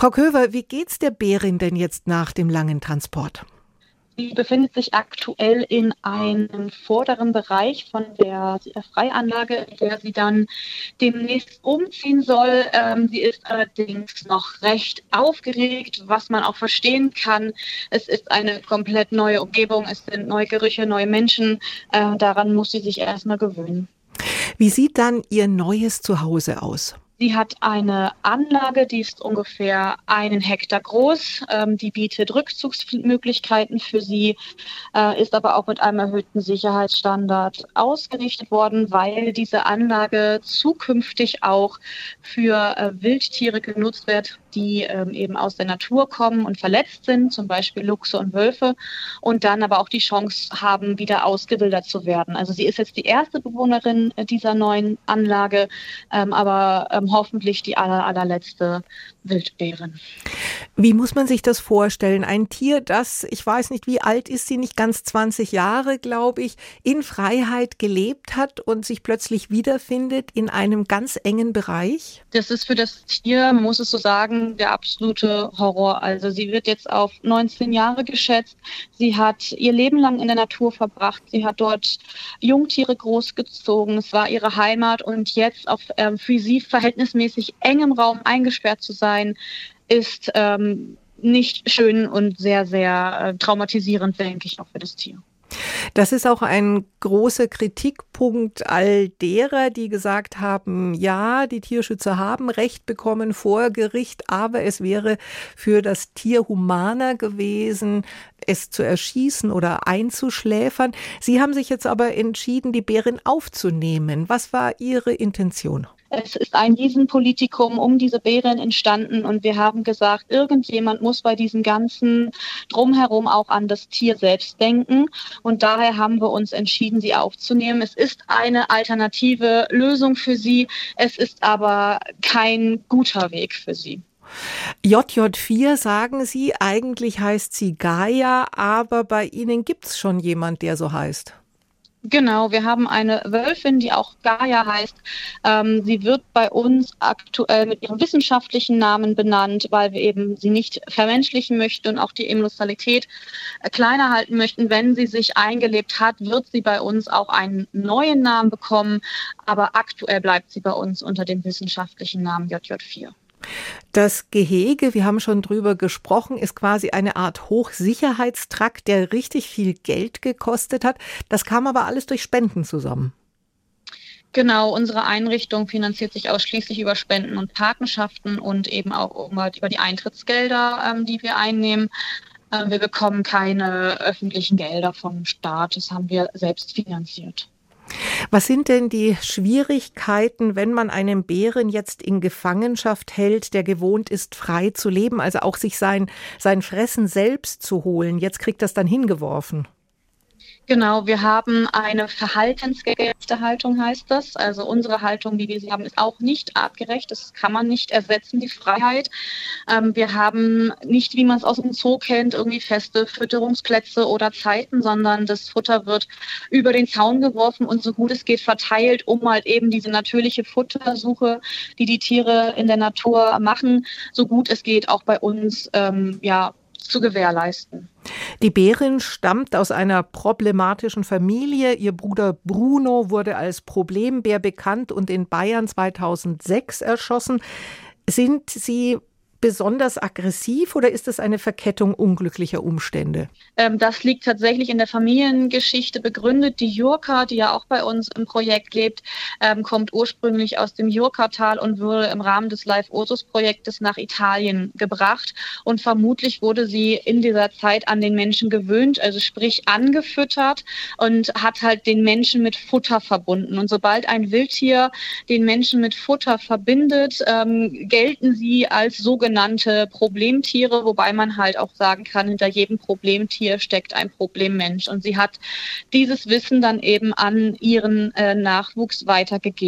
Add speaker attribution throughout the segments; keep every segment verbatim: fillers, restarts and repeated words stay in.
Speaker 1: Frau Köver, wie geht's der Bärin denn jetzt nach dem langen Transport?
Speaker 2: Sie befindet sich aktuell in einem vorderen Bereich von der Freianlage, in der sie dann demnächst umziehen soll. Ähm, sie ist allerdings noch recht aufgeregt, was man auch verstehen kann. Es ist eine komplett neue Umgebung, es sind neue Gerüche, neue Menschen. Äh, daran muss sie sich erstmal gewöhnen.
Speaker 1: Wie sieht dann Ihr neues Zuhause aus?
Speaker 2: Sie hat eine Anlage, die ist ungefähr einen Hektar groß. Ähm, die bietet Rückzugsmöglichkeiten für sie, äh, ist aber auch mit einem erhöhten Sicherheitsstandard ausgerichtet worden, weil diese Anlage zukünftig auch für äh, Wildtiere genutzt wird, die ähm, eben aus der Natur kommen und verletzt sind, zum Beispiel Luchse und Wölfe, und dann aber auch die Chance haben, wieder ausgewildert zu werden. Also sie ist jetzt die erste Bewohnerin dieser neuen Anlage, ähm, aber ähm, hoffentlich die aller, allerletzte Wildbärin.
Speaker 1: Wie muss man sich das vorstellen? Ein Tier, das, ich weiß nicht, wie alt ist sie, nicht ganz zwanzig Jahre, glaube ich, in Freiheit gelebt hat und sich plötzlich wiederfindet in einem ganz engen Bereich?
Speaker 2: Das ist für das Tier, man muss es so sagen, der absolute Horror. Also sie wird jetzt auf neunzehn Jahre geschätzt. Sie hat ihr Leben lang in der Natur verbracht. Sie hat dort Jungtiere großgezogen. Es war ihre Heimat, und jetzt auf ähm, für sie verhältnismäßig engem Raum eingesperrt zu sein, ist ähm, nicht schön und sehr, sehr äh, traumatisierend, denke ich, auch für das Tier.
Speaker 1: Das ist auch ein großer Kritikpunkt all derer, die gesagt haben, ja, die Tierschützer haben Recht bekommen vor Gericht, aber es wäre für das Tier humaner gewesen, es zu erschießen oder einzuschläfern. Sie haben sich jetzt aber entschieden, die Bärin aufzunehmen. Was war Ihre Intention?
Speaker 2: Es ist ein Riesenpolitikum um diese Bärin entstanden, und wir haben gesagt, irgendjemand muss bei diesem ganzen Drumherum auch an das Tier selbst denken, und daher haben wir uns entschieden, sie aufzunehmen. Es ist eine alternative Lösung für sie, es ist aber kein guter Weg für sie.
Speaker 1: J J vier, sagen Sie, eigentlich heißt sie Gaia, aber bei Ihnen gibt es schon jemand, der so heißt.
Speaker 2: Genau, wir haben eine Wölfin, die auch Gaia heißt. Ähm, sie wird bei uns aktuell mit ihrem wissenschaftlichen Namen benannt, weil wir eben sie nicht vermenschlichen möchten und auch die Emotionalität äh, kleiner halten möchten. Wenn sie sich eingelebt hat, wird sie bei uns auch einen neuen Namen bekommen, aber aktuell bleibt sie bei uns unter dem wissenschaftlichen Namen J J vier.
Speaker 1: Das Gehege, wir haben schon drüber gesprochen, ist quasi eine Art Hochsicherheitstrakt, der richtig viel Geld gekostet hat. Das kam aber alles durch Spenden zusammen.
Speaker 2: Genau, unsere Einrichtung finanziert sich ausschließlich über Spenden und Patenschaften und eben auch über die Eintrittsgelder, ähm, die wir einnehmen. Äh, wir bekommen keine öffentlichen Gelder vom Staat, das haben wir selbst finanziert.
Speaker 1: Was sind denn die Schwierigkeiten, wenn man einen Bären jetzt in Gefangenschaft hält, der gewohnt ist, frei zu leben, also auch sich sein, sein Fressen selbst zu holen? Jetzt kriegt das dann hingeworfen.
Speaker 2: Genau, wir haben eine verhaltensgerechte Haltung, heißt das. Also unsere Haltung, wie wir sie haben, ist auch nicht artgerecht. Das kann man nicht ersetzen, die Freiheit. Ähm, wir haben nicht, wie man es aus dem Zoo kennt, irgendwie feste Fütterungsplätze oder Zeiten, sondern das Futter wird über den Zaun geworfen und so gut es geht verteilt, um halt eben diese natürliche Futtersuche, die die Tiere in der Natur machen, so gut es geht auch bei uns ähm, ja, zu gewährleisten.
Speaker 1: Die Bärin stammt aus einer problematischen Familie. Ihr Bruder Bruno wurde als Problembär bekannt und in Bayern zweitausendsechs erschossen. Sind Sie besonders aggressiv oder ist es eine Verkettung unglücklicher Umstände?
Speaker 2: Ähm, das liegt tatsächlich in der Familiengeschichte begründet. Die Jurka, die ja auch bei uns im Projekt lebt, ähm, kommt ursprünglich aus dem Jurkatal und wurde im Rahmen des Live-Ursus-Projektes nach Italien gebracht. Und vermutlich wurde sie in dieser Zeit an den Menschen gewöhnt, also sprich angefüttert, und hat halt den Menschen mit Futter verbunden. Und sobald ein Wildtier den Menschen mit Futter verbindet, ähm, gelten sie als sogenannte genannte Problemtiere, wobei man halt auch sagen kann, hinter jedem Problemtier steckt ein Problemmensch. Und sie hat dieses Wissen dann eben an ihren äh, Nachwuchs weitergegeben.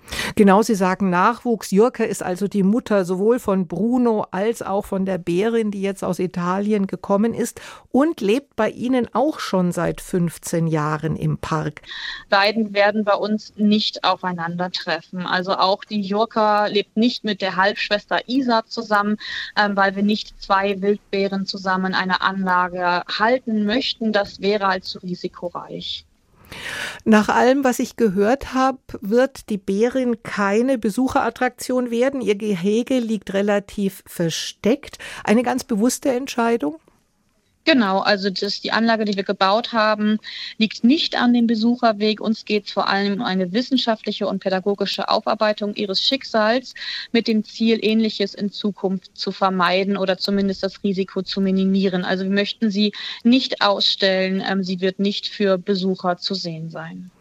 Speaker 1: Genau, Sie sagen Nachwuchs. Jurka ist also die Mutter sowohl von Bruno als auch von der Bärin, die jetzt aus Italien gekommen ist und lebt bei Ihnen auch schon seit fünfzehn Jahren im Park.
Speaker 2: Beiden werden bei uns nicht aufeinandertreffen. Also auch die Jurka lebt nicht mit der Halbschwester Isa zusammen, ähm, weil wir nicht zwei Wildbären zusammen in einer Anlage halten möchten. Das wäre halt zu risikoreich.
Speaker 1: Nach allem, was ich gehört habe, wird die Bärin keine Besucherattraktion werden. Ihr Gehege liegt relativ versteckt. Eine ganz bewusste Entscheidung?
Speaker 2: Genau, also das, die Anlage, die wir gebaut haben, liegt nicht an dem Besucherweg. Uns geht es vor allem um eine wissenschaftliche und pädagogische Aufarbeitung ihres Schicksals mit dem Ziel, Ähnliches in Zukunft zu vermeiden oder zumindest das Risiko zu minimieren. Also wir möchten sie nicht ausstellen. Ähm, sie wird nicht für Besucher zu sehen sein.